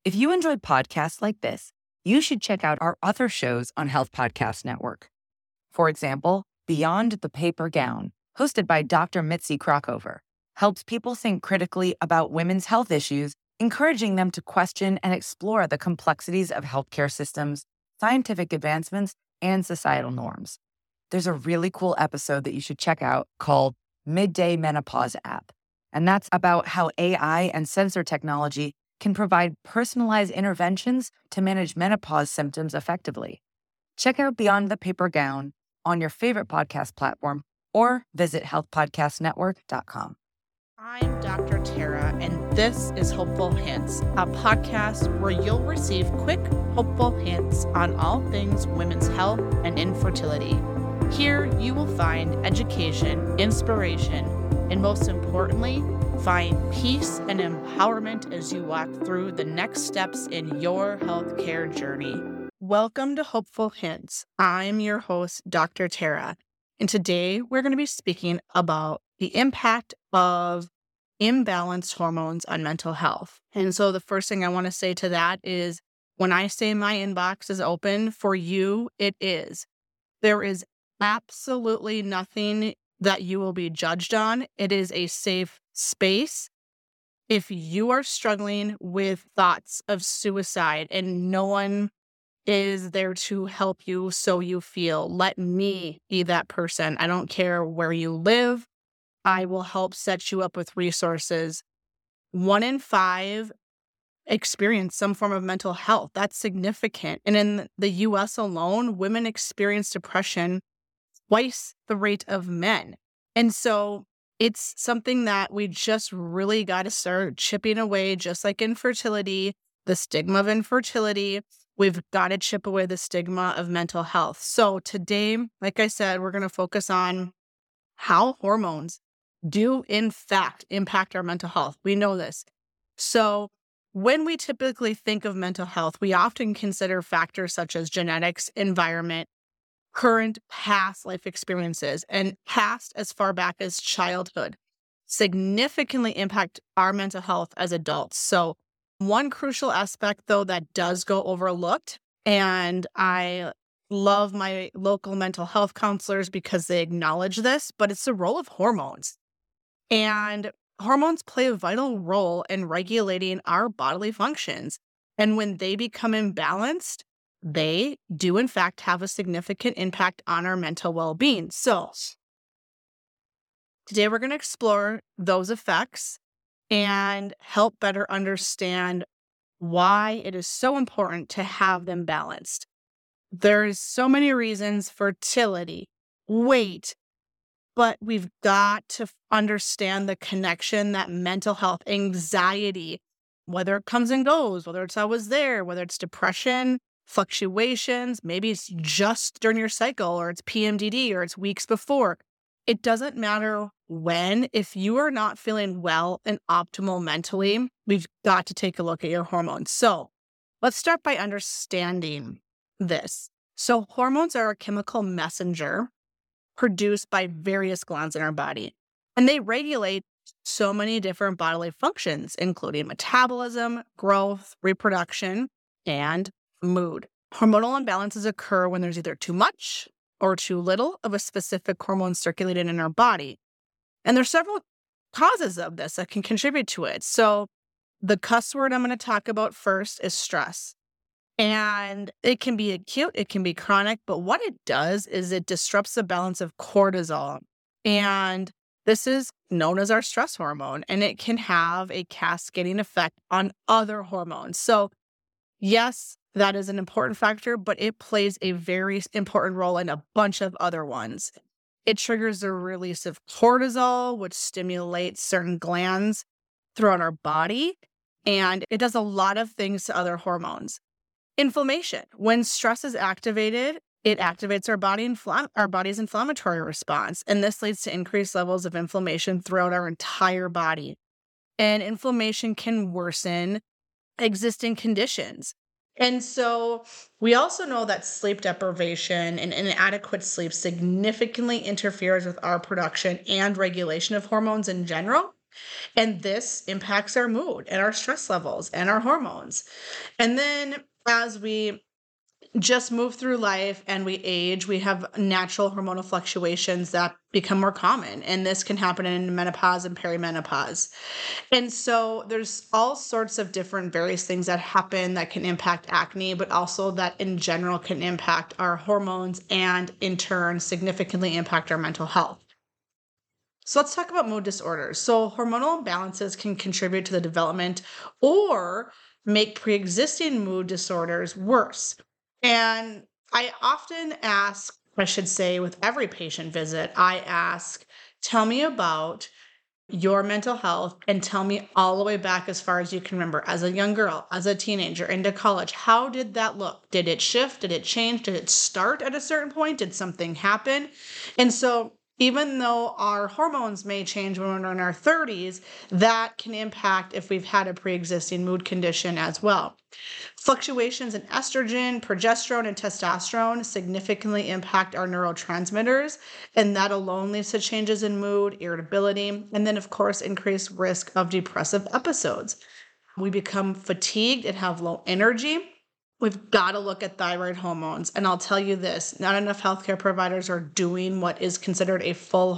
If you enjoyed podcasts like this, you should check out our other shows on Health Podcast Network. For example, Beyond the Paper Gown, hosted by Dr. Mitzi Krockover, helps people think critically about women's health issues, encouraging them to question and explore the complexities of healthcare systems, scientific advancements, and societal norms. There's a really cool episode that you should check out called Midday Menopause App, and that's about how AI and sensor technology can provide personalized interventions to manage menopause symptoms effectively. Check out Beyond the Paper Gown on your favorite podcast platform or visit healthpodcastnetwork.com. I'm Dr. Tara, and this is Hopeful Hints, a podcast where you'll receive quick, hopeful hints on all things women's health and infertility. Here, you will find education, inspiration, and most importantly, find peace and empowerment as you walk through the next steps in your healthcare journey. Welcome to Hopeful Hints. I'm your host, Dr. Tara, and today we're going to be speaking about the impact of imbalanced hormones on mental health. And so the first thing I want to say to that is when I say my inbox is open for you, it is. There is absolutely nothing that you will be judged on. It is a safe space. If you are struggling with thoughts of suicide and no one is there to help you so you feel, let me be that person. I don't care where you live. I will help set you up with resources. 1 in 5 experience some form of mental health. That's significant. And in the US alone, women experience depression twice the rate of men. And so it's something that we just really got to start chipping away, just like infertility, the stigma of infertility. We've got to chip away the stigma of mental health. So today, like I said, we're going to focus on how hormones do in fact impact our mental health. We know this. So when we typically think of mental health, we often consider factors such as genetics, environment, current past life experiences, and past as far back as childhood significantly impact our mental health as adults. So one crucial aspect, though, that does go overlooked, and I love my local mental health counselors because they acknowledge this, but it's the role of hormones. And hormones play a vital role in regulating our bodily functions. And when they become imbalanced, they do, in fact, have a significant impact on our mental well-being. So today we're going to explore those effects and help better understand why it is so important to have them balanced. There's so many reasons: fertility, weight, but we've got to understand the connection that mental health, anxiety, whether it comes and goes, whether it's always there, whether it's depression, fluctuations, maybe it's just during your cycle, or it's PMDD, or it's weeks before. It doesn't matter when. If you are not feeling well and optimal mentally, we've got to take a look at your hormones. So let's start by understanding this. So hormones are a chemical messenger produced by various glands in our body, and they regulate so many different bodily functions, including metabolism, growth, reproduction, and mood. Hormonal imbalances occur when there's either too much or too little of a specific hormone circulating in our body. And there's several causes of this that can contribute to it. So the cuss word I'm going to talk about first is stress. And it can be acute, it can be chronic, but what it does is it disrupts the balance of cortisol. And this is known as our stress hormone, and it can have a cascading effect on other hormones. So yes, that is an important factor, but it plays a very important role in a bunch of other ones. It triggers the release of cortisol, which stimulates certain glands throughout our body, and it does a lot of things to other hormones. Inflammation. When stress is activated, it activates our body's inflammatory response, and this leads to increased levels of inflammation throughout our entire body. And inflammation can worsen existing conditions. And so we also know that sleep deprivation and inadequate sleep significantly interferes with our production and regulation of hormones in general. And this impacts our mood and our stress levels and our hormones. And then as we just move through life and we age, we have natural hormonal fluctuations that become more common. And this can happen in menopause and perimenopause. And so there's all sorts of different various things that happen that can impact acne, but also that in general can impact our hormones and in turn significantly impact our mental health. So let's talk about mood disorders. So hormonal imbalances can contribute to the development or make pre-existing mood disorders worse. And I often ask, I should say, with every patient visit, I ask, tell me about your mental health and tell me all the way back as far as you can remember, as a young girl, as a teenager, into college. How did that look? Did it shift? Did it change? Did it start at a certain point? Did something happen? And so even though our hormones may change when we're in our 30s, that can impact if we've had a pre-existing mood condition as well. Fluctuations in estrogen, progesterone, and testosterone significantly impact our neurotransmitters, and that alone leads to changes in mood, irritability, and then, of course, increased risk of depressive episodes. We become fatigued and have low energy. We've got to look at thyroid hormones. And I'll tell you this, not enough healthcare providers are doing what is considered a full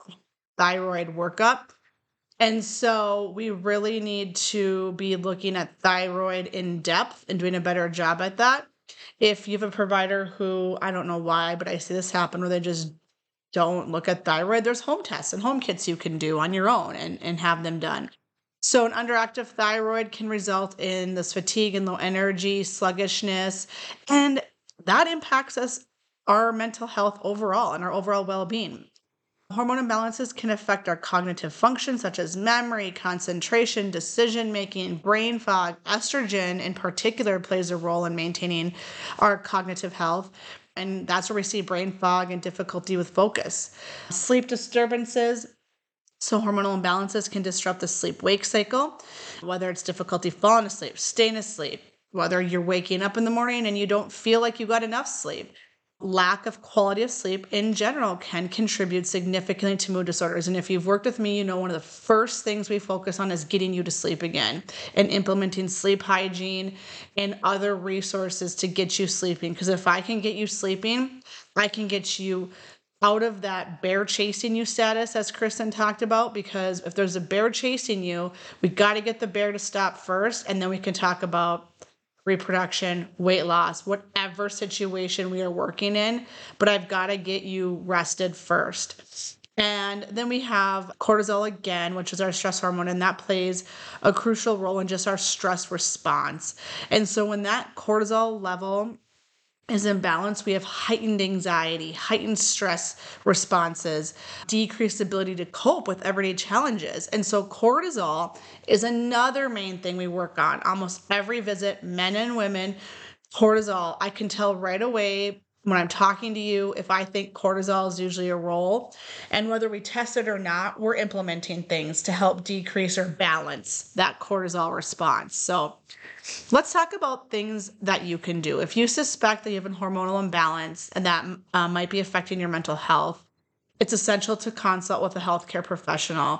thyroid workup. And so we really need to be looking at thyroid in depth and doing a better job at that. If you have a provider who, I don't know why, but I see this happen where they just don't look at thyroid, there's home tests and home kits you can do on your own and have them done. So an underactive thyroid can result in this fatigue and low energy, sluggishness, and that impacts our mental health overall and our overall well-being. Hormone imbalances can affect our cognitive functions such as memory, concentration, decision-making, brain fog. Estrogen in particular plays a role in maintaining our cognitive health. And that's where we see brain fog and difficulty with focus. Sleep disturbances. So hormonal imbalances can disrupt the sleep-wake cycle, whether it's difficulty falling asleep, staying asleep, whether you're waking up in the morning and you don't feel like you got enough sleep. Lack of quality of sleep in general can contribute significantly to mood disorders. And if you've worked with me, you know one of the first things we focus on is getting you to sleep again and implementing sleep hygiene and other resources to get you sleeping. Because if I can get you sleeping, I can get you out of that bear chasing you status, as Kristen talked about, because if there's a bear chasing you, we got to get the bear to stop first, and then we can talk about reproduction, weight loss, whatever situation we are working in, but I've got to get you rested first. And then we have cortisol again, which is our stress hormone, and that plays a crucial role in just our stress response. And so when that cortisol level is imbalanced, we have heightened anxiety, heightened stress responses, decreased ability to cope with everyday challenges. And so cortisol is another main thing we work on. Almost every visit, men and women, cortisol, I can tell right away when I'm talking to you, if I think cortisol is usually a role, and whether we test it or not, we're implementing things to help decrease or balance that cortisol response. So let's talk about things that you can do. If you suspect that you have a hormonal imbalance and that might be affecting your mental health, it's essential to consult with a healthcare professional.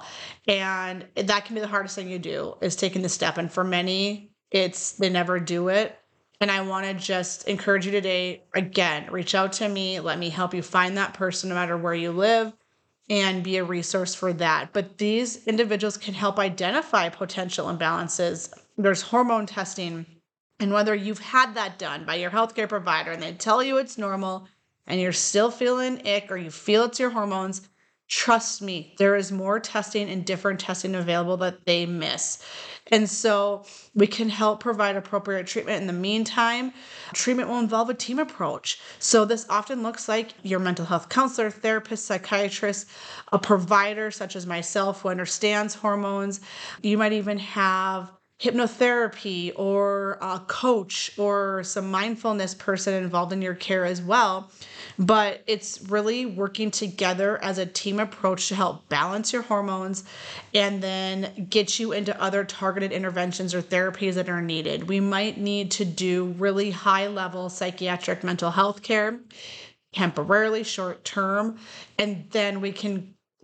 And that can be the hardest thing you do, is taking the step. And for many, they never do it. And I want to just encourage you today, again, reach out to me. Let me help you find that person no matter where you live and be a resource for that. But these individuals can help identify potential imbalances. There's hormone testing. And whether you've had that done by your healthcare provider and they tell you it's normal and you're still feeling ick or you feel it's your hormones, trust me, there is more testing and different testing available that they miss. And so we can help provide appropriate treatment. In the meantime, treatment will involve a team approach. So this often looks like your mental health counselor, therapist, psychiatrist, a provider such as myself who understands hormones. You might even have hypnotherapy or a coach or some mindfulness person involved in your care as well. But it's really working together as a team approach to help balance your hormones and then get you into other targeted interventions or therapies that are needed. We might need to do really high-level psychiatric mental health care, temporarily, short term, and then we can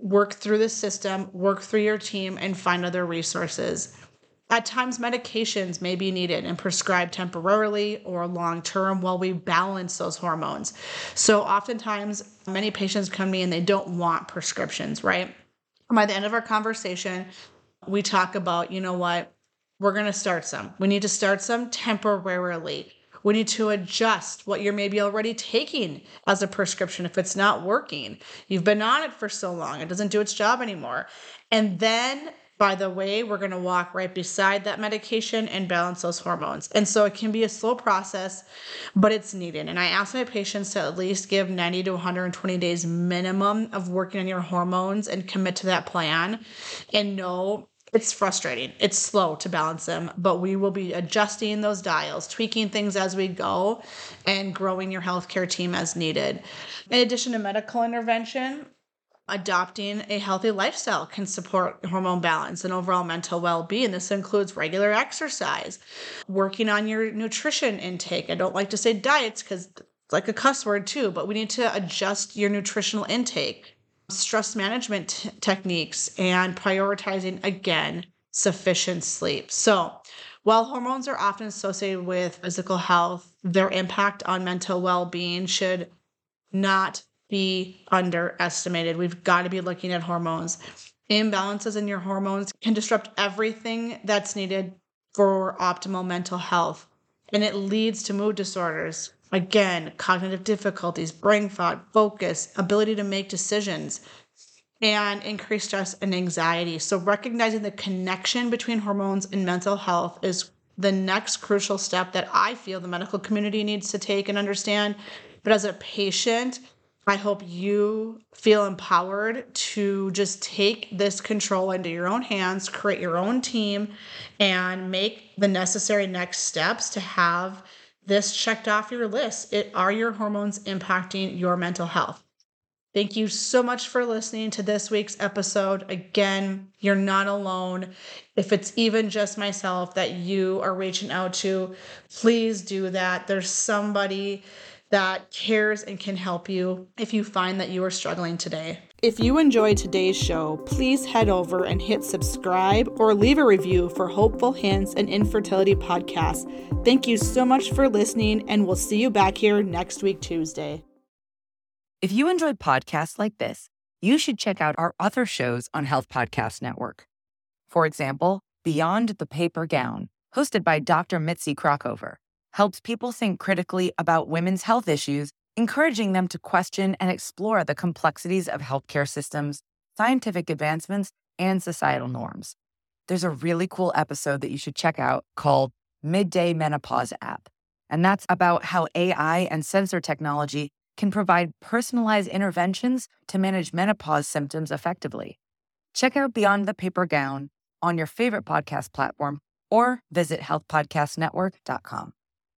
work through the system, work through your team, and find other resources. At times, medications may be needed and prescribed temporarily or long-term while we balance those hormones. So oftentimes, many patients come to me and they don't want prescriptions, right? By the end of our conversation, we talk about, you know what, we're going to start some. We need to start some temporarily. We need to adjust what you're maybe already taking as a prescription if it's not working. You've been on it for so long, it doesn't do its job anymore. And then, by the way, we're going to walk right beside that medication and balance those hormones. And so it can be a slow process, but it's needed. And I ask my patients to at least give 90 to 120 days minimum of working on your hormones and commit to that plan. And know it's frustrating. It's slow to balance them, but we will be adjusting those dials, tweaking things as we go, and growing your healthcare team as needed. In addition to medical intervention, adopting a healthy lifestyle can support hormone balance and overall mental well-being. This includes regular exercise, working on your nutrition intake. I don't like to say diets because it's like a cuss word too, but we need to adjust your nutritional intake, stress management techniques, and prioritizing, again, sufficient sleep. So while hormones are often associated with physical health, their impact on mental well-being should not be underestimated. We've got to be looking at hormones. Imbalances in your hormones can disrupt everything that's needed for optimal mental health, and it leads to mood disorders. Again, cognitive difficulties, brain fog, focus, ability to make decisions, and increased stress and anxiety. So recognizing the connection between hormones and mental health is the next crucial step that I feel the medical community needs to take and understand. But as a patient, I hope you feel empowered to just take this control into your own hands, create your own team, and make the necessary next steps to have this checked off your list. Are your hormones impacting your mental health? Thank you so much for listening to this week's episode. Again, you're not alone. If it's even just myself that you are reaching out to, please do that. There's somebody that cares and can help you if you find that you are struggling today. If you enjoyed today's show, please head over and hit subscribe or leave a review for Hopeful Hints and Infertility Podcast. Thank you so much for listening, and we'll see you back here next week, Tuesday. If you enjoyed podcasts like this, you should check out our other shows on Health Podcast Network. For example, Beyond the Paper Gown, hosted by Dr. Mitzi Krockover, helps people think critically about women's health issues, encouraging them to question and explore the complexities of healthcare systems, scientific advancements, and societal norms. There's a really cool episode that you should check out called Midday Menopause App, and that's about how AI and sensor technology can provide personalized interventions to manage menopause symptoms effectively. Check out Beyond the Paper Gown on your favorite podcast platform or visit healthpodcastnetwork.com.